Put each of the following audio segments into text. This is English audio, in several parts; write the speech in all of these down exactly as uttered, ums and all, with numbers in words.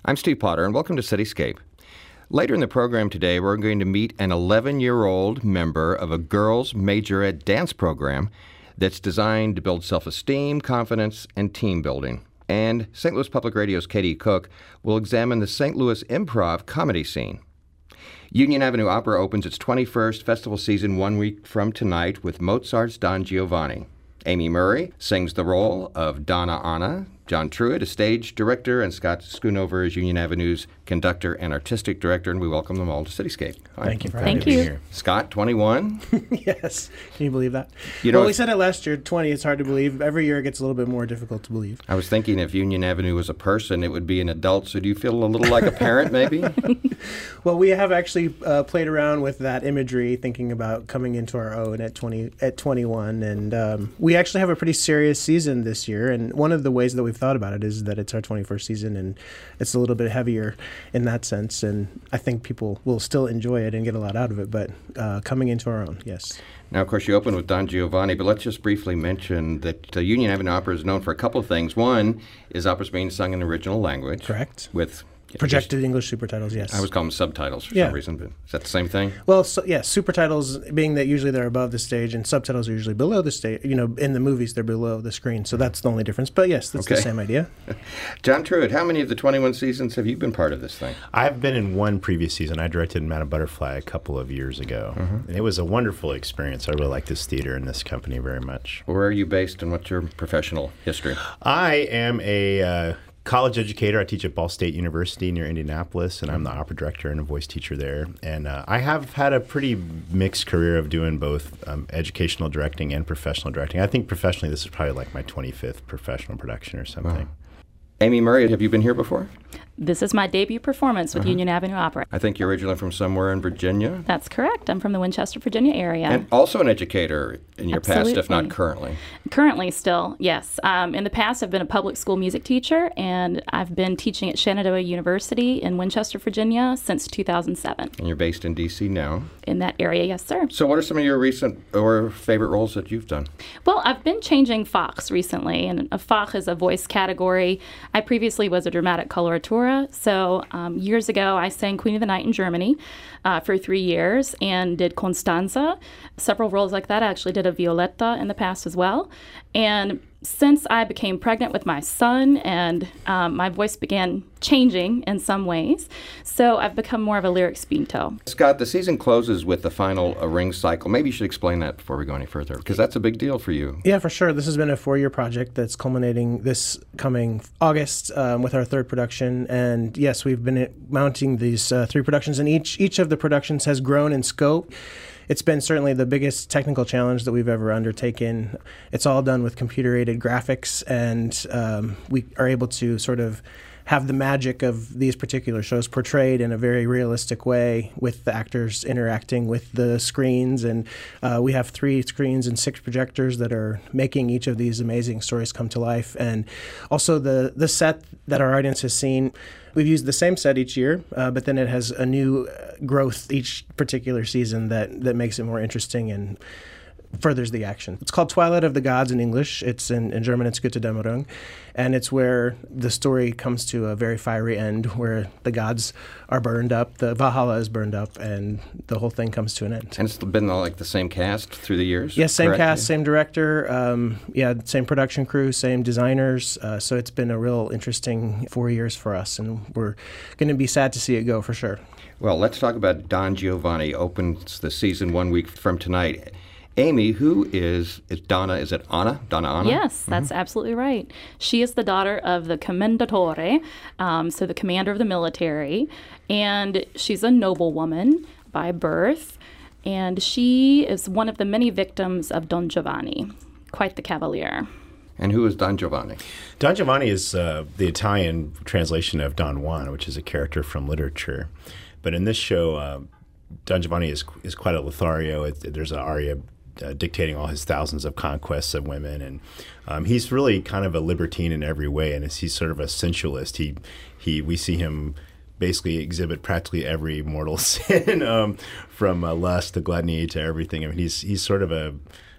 I'm Steve Potter, and welcome to Cityscape. Later in the program today, we're going to meet an eleven-year-old member of a girls' majorette dance program that's designed to build self-esteem, confidence, and team building. And Saint Louis Public Radio's Katie Cook will examine the Saint Louis improv comedy scene. Union Avenue Opera opens its twenty-first festival season one week from tonight with Mozart's Don Giovanni. Amy Murray sings the role of Donna Anna. John Truitt is stage director, and Scott Schoonover is Union Avenue's conductor and artistic director, and we welcome them all to Cityscape. Hi. Thank you for Thank having you. me here. Scott, twenty-one. Yes. Can you believe that? You know, well, we said it last year, twenty. It's hard to believe. Every year it gets a little bit more difficult to believe. I was thinking if Union Avenue was a person, it would be an adult, so do you feel a little like a parent, maybe? Well, we have actually uh, played around with that imagery, thinking about coming into our own at twenty at twenty-one, and um, we actually have a pretty serious season this year, and one of the ways that we've thought about it is that it's our twenty-first season, and it's a little bit heavier in that sense, and I think people will still enjoy it and get a lot out of it, but uh, coming into our own, yes. Now, of course, you open with Don Giovanni, but let's just briefly mention that uh, Union Avenue Opera is known for a couple of things. One is operas being sung in the original language. Correct. With projected just, English super titles, yes. I was calling them subtitles for yeah. some reason, but is that the same thing? Well, so, yeah, super titles being that usually they're above the stage, and subtitles are usually below the stage. You know, in the movies, they're below the screen, so that's the only difference. But yes, that's okay. the same idea. John Truitt, how many of the twenty-one seasons have you been part of this thing? I've been in one previous season. I directed Madame Butterfly a couple of years ago. Mm-hmm. And it was a wonderful experience. I really like this theater and this company very much. Where are you based, and what's your professional history? I am a uh, college educator. I teach at Ball State University near Indianapolis, and I'm the opera director and a voice teacher there. And uh, I have had a pretty mixed career of doing both um, educational directing and professional directing. I think professionally this is probably like my twenty-fifth professional production or something. Wow. Amy Murray, have you been here before? This is my debut performance with uh-huh. Union Avenue Opera. I think you're originally from somewhere in Virginia? That's correct. I'm from the Winchester, Virginia area. And also an educator in your Absolutely. past, if not currently. Currently still, yes. Um, in the past, I've been a public school music teacher, and I've been teaching at Shenandoah University in Winchester, Virginia since two thousand seven. And you're based in D C now? In that area, yes, sir. So what are some of your recent or favorite roles that you've done? Well, I've been changing Fox recently, and a Fox is a voice category. I previously was a dramatic coloratura, so um, years ago I sang Queen of the Night in Germany uh, for three years and did Constanza, several roles like that. I actually did a Violetta in the past as well. And since I became pregnant with my son and um, my voice began changing in some ways, so I've become more of a lyric spinto. Scott, the season closes with the final uh, ring cycle. Maybe you should explain that before we go any further, because that's a big deal for you. Yeah, for sure. This has been a four-year project that's culminating this coming August um, with our third production. And yes, we've been mounting these uh, three productions, and each each of the productions has grown in scope. It's been certainly the biggest technical challenge that we've ever undertaken. It's all done with computer-aided graphics, and um, we are able to sort of have the magic of these particular shows portrayed in a very realistic way with the actors interacting with the screens. And uh, we have three screens and six projectors that are making each of these amazing stories come to life. And also the, the set that our audience has seen, we've used the same set each year, uh, but then it has a new growth each particular season that, that makes it more interesting and furthers the action. It's called Twilight of the Gods in English. It's in, in German, it's Götterdämmerung. And it's where the story comes to a very fiery end, where the gods are burned up, the Valhalla is burned up, and the whole thing comes to an end. And it's been like the same cast through the years? Yes, same correct? cast, same director, um, yeah, same production crew, same designers. Uh, so it's been a real interesting four years for us, and we're going to be sad to see it go for sure. Well, let's talk about Don Giovanni. Opens the season one week from tonight. Amy, who is, is Donna, is it Anna? Donna Anna? Yes, that's mm-hmm. absolutely right. She is the daughter of the Commendatore, um, so the commander of the military, and she's a noblewoman by birth, and she is one of the many victims of Don Giovanni, quite the cavalier. And who is Don Giovanni? Don Giovanni is uh, the Italian translation of Don Juan, which is a character from literature. But in this show, uh, Don Giovanni is is quite a Lothario. It, there's an aria Uh, dictating all his thousands of conquests of women, and um, he's really kind of a libertine in every way, and he's sort of a sensualist. He, he, we see him basically exhibit practically every mortal sin, um, from uh, lust to gluttony to everything. I mean, he's he's sort of a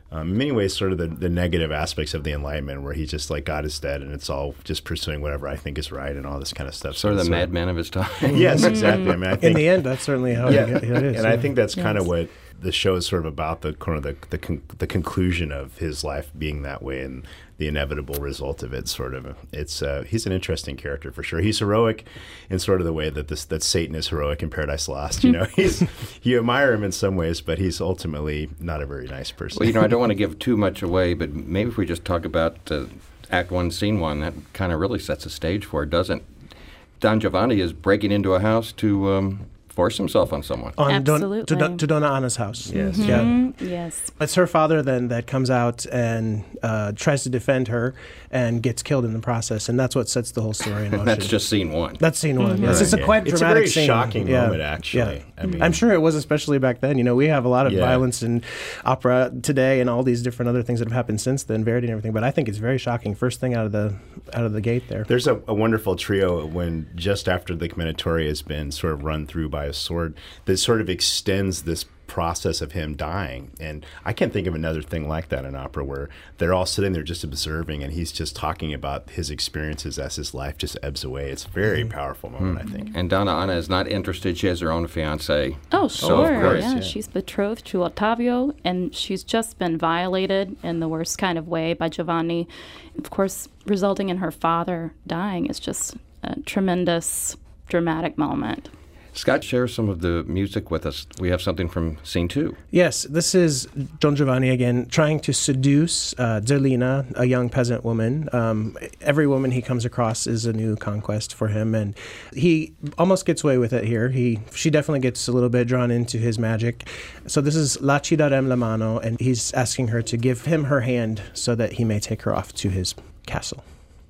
Um, in many ways, sort of the, the negative aspects of the Enlightenment, where he's just like, God is dead, and it's all just pursuing whatever I think is right, and all this kind of stuff. Sort of the so, madman of his time. Yes, exactly. I mean, I think in the end, that's certainly how yeah, it, it is. and yeah. I think that's kind Yes. of what the show is sort of about, the kind of the the, con- the conclusion of his life being that way, and the inevitable result of it. Sort of, it's uh, he's an interesting character for sure. He's heroic in sort of the way that this that Satan is heroic in Paradise Lost. You know, he's you admire him in some ways, but he's ultimately not a very nice person. Well, you know, I don't want to give too much away, but maybe if we just talk about uh, Act One, Scene One, that kind of really sets the stage for it, doesn't? Don Giovanni is breaking into a house to um, force himself on someone. On Don, to, Absolutely. Don- to Donna Anna's house. Yes. Yeah. Mhm. Yes. It's her father then that comes out and uh, tries to defend her and gets killed in the process, and that's what sets the whole story in motion. That's just Scene One. That's scene one. Yes, it's a Yeah. quite It's a dramatic very scene. shocking Yeah. moment, actually. Yeah. I mean- I'm sure it was, especially back then. You know, we have a lot of Yeah. violence in opera today, and all these different other things that have happened since then, Verdi and everything. But I think it's very shocking. First thing out of the out of the gate there. There's a, a wonderful trio when just after the Commendatore has been sort of run through by a sword that sort of extends this process of him dying. And I can't think of another thing like that in opera, where they're all sitting there just observing, and he's just talking about his experiences as his life just ebbs away. It's a very powerful moment, I think. And Donna Anna is not interested. She has her own fiancé. Oh, So, of sure. course, yeah. yeah. She's betrothed to Ottavio, and she's just been violated in the worst kind of way by Giovanni. Of course, resulting in her father dying is just a tremendous, dramatic moment. Scott, share some of the music with us. We have something from Scene Two. Yes, this is Don Giovanni again, trying to seduce uh, Zerlina, a young peasant woman. Um, every woman he comes across is a new conquest for him, and he almost gets away with it here. He, she definitely gets a little bit drawn into his magic. So this is La ci darem la mano, and he's asking her to give him her hand so that he may take her off to his castle.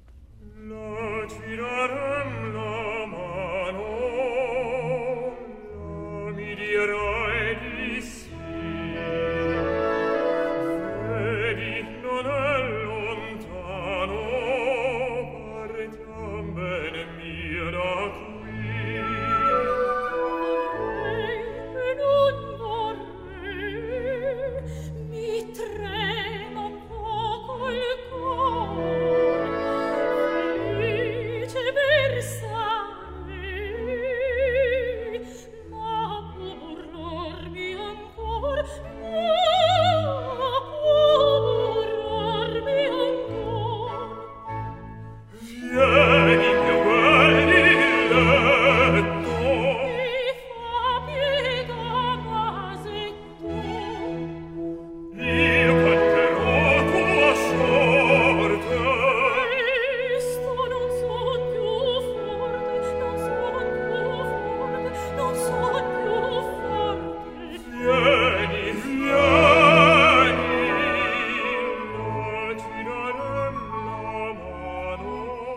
La ci darem la mano, la mi dirai di sì. Vedi, non è lontano, partiam bene mia da qui. E non vorrei, mi trema un poco il cuore, felice versare, ma curarmi ancor, ma curarmi ancor. Vieni più guardi il letto, Mi fa pietà, masetto, io canterò tua sorte. Cristo, non son più forte, non son più forte, non son più forte. Vieni, vieni, la ci darem la mano.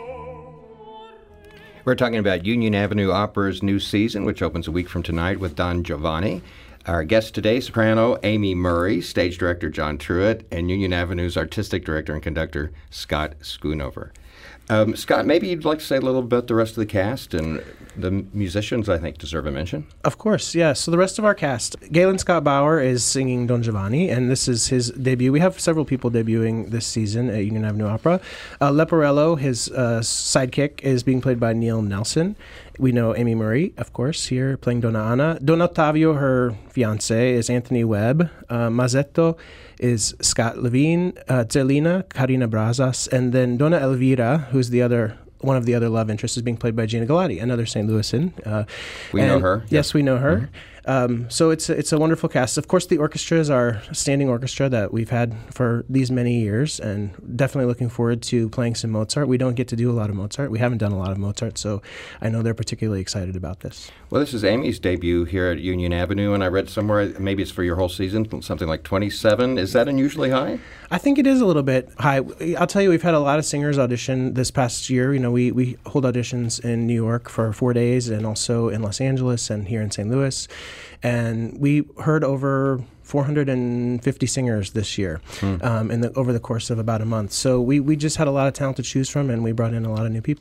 We're talking about Union Avenue Opera's new season, which opens a week from tonight with Don Giovanni. Our guest today, soprano Amy Murray, stage director John Truitt, and Union Avenue's artistic director and conductor Scott Schoonover. Um, Scott, maybe you'd like to say a little bit about the rest of the cast, and the musicians, I think, deserve a mention. Of course, yeah. So the rest of our cast, Galen Scott Bauer is singing Don Giovanni, and this is his debut. We have several people debuting this season at Union Avenue Opera. Uh, Leporello, his uh, sidekick, is being played by Neil Nelson. We know Amy Murray, of course, here playing Donna Anna. Don Ottavio, her fiancé, is Anthony Webb. Uh, Mazzetto is Scott Levine. Uh, Zerlina, Karina Brazas, and then Donna Elvira, who's the other one of the other love interests, is being played by Gina Galati, another Saint Louisan. Uh, We know and- her, Yes, we know her. Um, so it's a, it's a wonderful cast. Of course, the orchestra is our standing orchestra that we've had for these many years, and definitely looking forward to playing some Mozart. We don't get to do a lot of Mozart. We haven't done a lot of Mozart, so I know they're particularly excited about this. Well, this is Amy's debut here at Union Avenue, and I read somewhere, maybe it's for your whole season, something like twenty-seven. Is that unusually high? I think it is a little bit high. I'll tell you, we've had a lot of singers audition this past year. You know, we, we hold auditions in New York for four days and also in Los Angeles and here in Saint Louis. And we heard over four hundred fifty singers this year Hmm. um, in the, over the course of about a month. So we, we just had a lot of talent to choose from, and we brought in a lot of new people.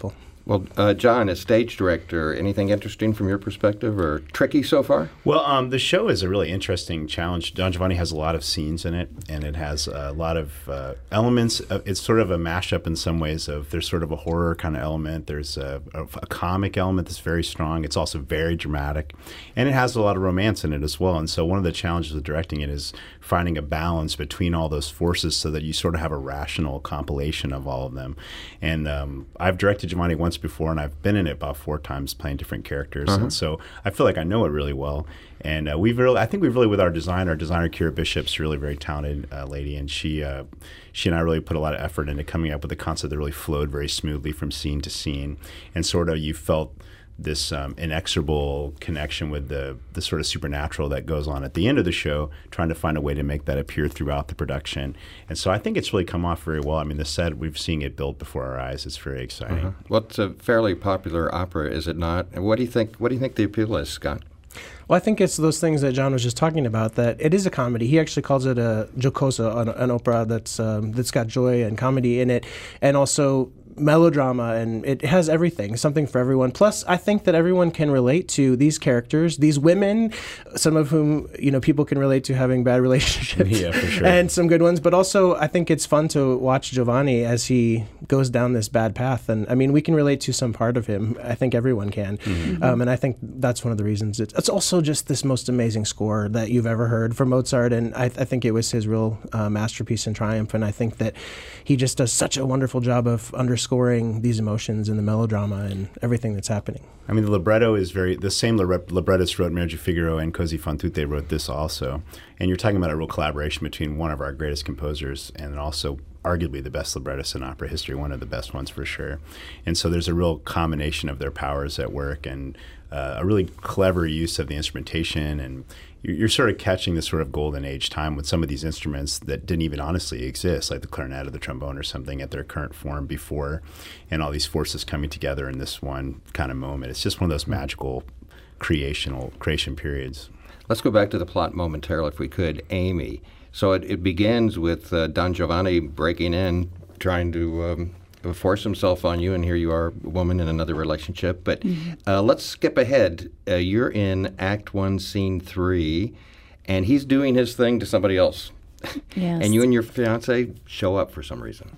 Well, uh, John, as stage director, anything interesting from your perspective or tricky so far? Well, um, the show is a really interesting challenge. Don Giovanni has a lot of scenes in it, and it has a lot of uh, elements. Of, it's sort of a mashup in some ways of there's sort of a horror kind of element. There's a, a, a comic element that's very strong. It's also very dramatic, and it has a lot of romance in it as well. And so one of the challenges of directing it is finding a balance between all those forces so that you sort of have a rational compilation of all of them. And um, I've directed Giovanni once before, and I've been in it about four times playing different characters, uh-huh. and so I feel like I know it really well. And uh, we've really, I think we've really, with our designer, our designer Kira Bishop's a really very talented uh, lady, and she, uh, she and I really put a lot of effort into coming up with a concept that really flowed very smoothly from scene to scene, and sort of you felt this um, inexorable connection with the the sort of supernatural that goes on at the end of the show, trying to find a way to make that appear throughout the production. And so I think it's really come off very well. I mean, the set, we've seen it built before our eyes. It's very exciting. Uh-huh. Well, it's a fairly popular opera, is it not? And what do you think? What do you think the appeal is, Scott? Well, I think it's those things that John was just talking about, that it is a comedy. He actually calls it a giocosa, an, an opera that's um, that's got joy and comedy in it, and also melodrama, and it has everything, something for everyone. Plus, I think that everyone can relate to these characters, these women, some of whom, you know, people can relate to having bad relationships, yeah, for sure. and some good ones. But also, I think it's fun to watch Giovanni as he goes down this bad path. And I mean, we can relate to some part of him. I think everyone can. Mm-hmm. Um, and I think that's one of the reasons. It's, it's also just this most amazing score that you've ever heard from Mozart. And I, I think it was his real uh, masterpiece and triumph. And I think that he just does such a wonderful job of underscoring these emotions and the melodrama and everything that's happening. I mean, the libretto is very, the same librettist wrote Merge Figaro, and Così fan tutte wrote this also. And you're talking about a real collaboration between one of our greatest composers and also arguably the best librettist in opera history, one of the best ones for sure. And so there's a real combination of their powers at work, and uh, a really clever use of the instrumentation, and you're sort of catching this sort of golden age time with some of these instruments that didn't even honestly exist, like the clarinet or the trombone or something at their current form before, and all these forces coming together in this one kind of moment. It's just one of those magical creational creation periods. Let's go back to the plot momentarily, if we could. Amy. So it, it begins with uh, Don Giovanni breaking in, trying to um, force himself on you, and here you are, a woman in another relationship. But mm-hmm. uh, let's skip ahead. Uh, you're in Act One, Scene Three, and he's doing his thing to somebody else. Yes. And you and your fiancé show up for some reason.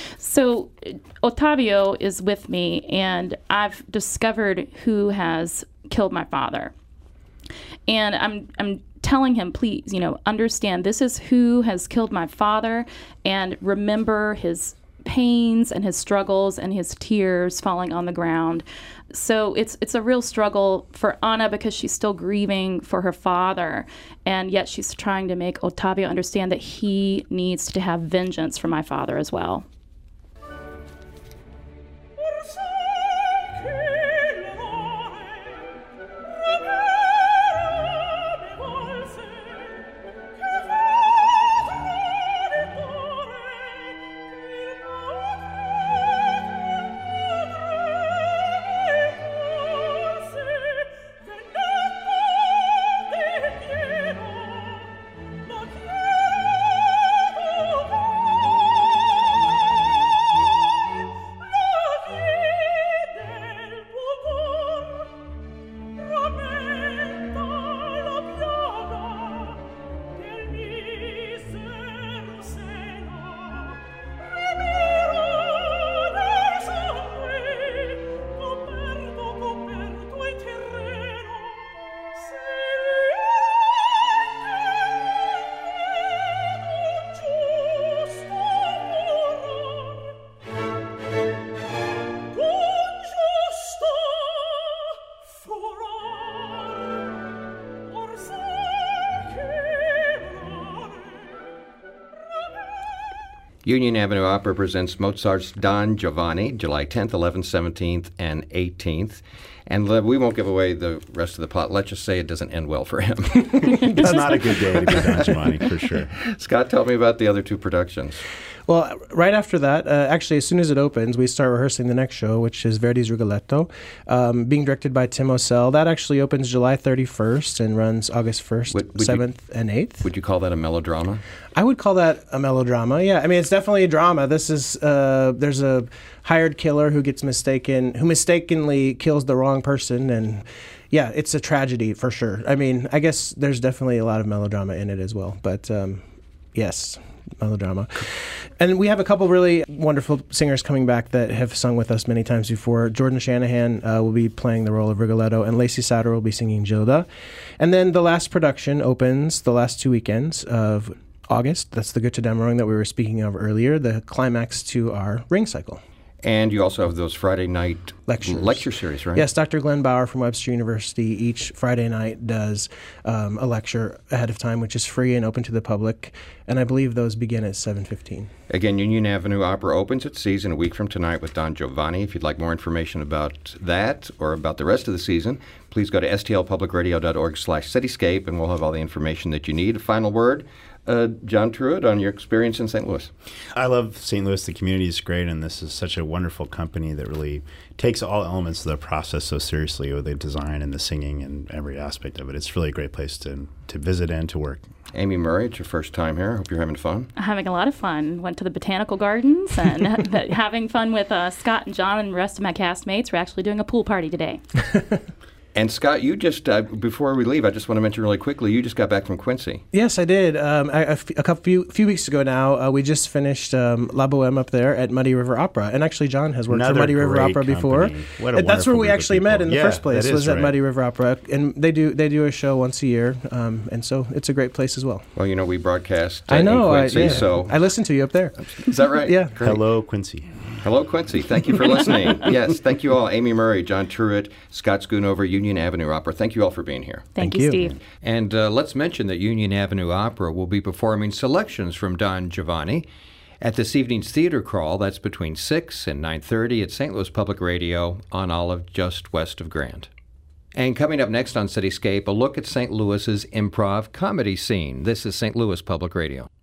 So Ottavio is with me, and I've discovered who has killed my father. And I'm I'm telling him, please, you know, understand this is who has killed my father, and remember his pains and his struggles and his tears falling on the ground. So it's it's a real struggle for Anna, because she's still grieving for her father, and yet she's trying to make Ottavio understand that he needs to have vengeance for my father as well. Union Avenue Opera presents Mozart's Don Giovanni, July tenth, eleventh, seventeenth, and eighteenth. And we won't give away the rest of the plot. Let's just say it doesn't end well for him. It's not a good day to be Don Giovanni, for sure. Scott, tell me about the other two productions. Well, right after that, uh, actually, as soon as it opens, we start rehearsing the next show, which is Verdi's Rigoletto, um, being directed by Tim Ocel. That actually opens July thirty-first and runs August first, Would- would you- seventh, and eighth. Would you call that a melodrama? I would call that a melodrama. Yeah, I mean, it's definitely a drama. This is uh, there's a hired killer who gets mistaken, who mistakenly kills the wrong person, and yeah, it's a tragedy for sure. I mean, I guess there's definitely a lot of melodrama in it as well, but um, yes, melodrama. And we have a couple really wonderful singers coming back that have sung with us many times before. Jordan Shanahan uh, will be playing the role of Rigoletto, and Lacey Satter will be singing Gilda. And then the last production opens the last two weekends of August. That's the Götterdämmerung that we were speaking of earlier, the climax to our ring cycle. And you also have those Friday night Lectures. lecture series, right? Yes, Doctor Glenn Bauer from Webster University each Friday night does um, a lecture ahead of time, which is free and open to the public. And I believe those begin at seven fifteen. Again, Union Avenue Opera opens its season a week from tonight with Don Giovanni. If you'd like more information about that or about the rest of the season, please go to s t l public radio dot org slash cityscape, and we'll have all the information that you need. A final word, uh, John Truitt, on your experience in Saint Louis. I love Saint Louis. The community is great, and this is such a wonderful company that really takes all elements of the process so seriously, with the design and the singing and every aspect of it. It's really a great place to, to visit and to work. Amy Murray, it's your first time here. I hope you're having fun. Having a lot of fun. Went to the botanical gardens and having fun with uh, Scott and John and the rest of my castmates. We're actually doing a pool party today. And Scott, you just, uh, before we leave, I just want to mention really quickly, you just got back from Quincy. Yes, I did. Um, I, a, f- a couple few, few weeks ago now, uh, we just finished um, La Boheme up there at Muddy River Opera. And actually, John has worked Another for Muddy River great Opera before. company. What a And that's where wonderful we group of actually met people. in the Yeah, first place, that is was at right. Muddy River Opera. And they do they do a show once a year. Um, and so it's a great place as well. Well, you know, we broadcast uh, I know. in I, Quincy, yeah. so I listened to you up there. is that right? Yeah. Great. Hello, Quincy. Hello, Quincy. Thank you for listening. Yes, thank you all. Amy Murray, John Truitt, Scott Schoonover, Union Avenue Opera. Thank you all for being here. Thank, Thank you, you. Steve. And uh, let's mention that Union Avenue Opera will be performing selections from Don Giovanni at this evening's theater crawl. That's between six and nine thirty at Saint Louis Public Radio on Olive, just west of Grand. And coming up next on Cityscape, a look at Saint Louis's improv comedy scene. This is Saint Louis Public Radio.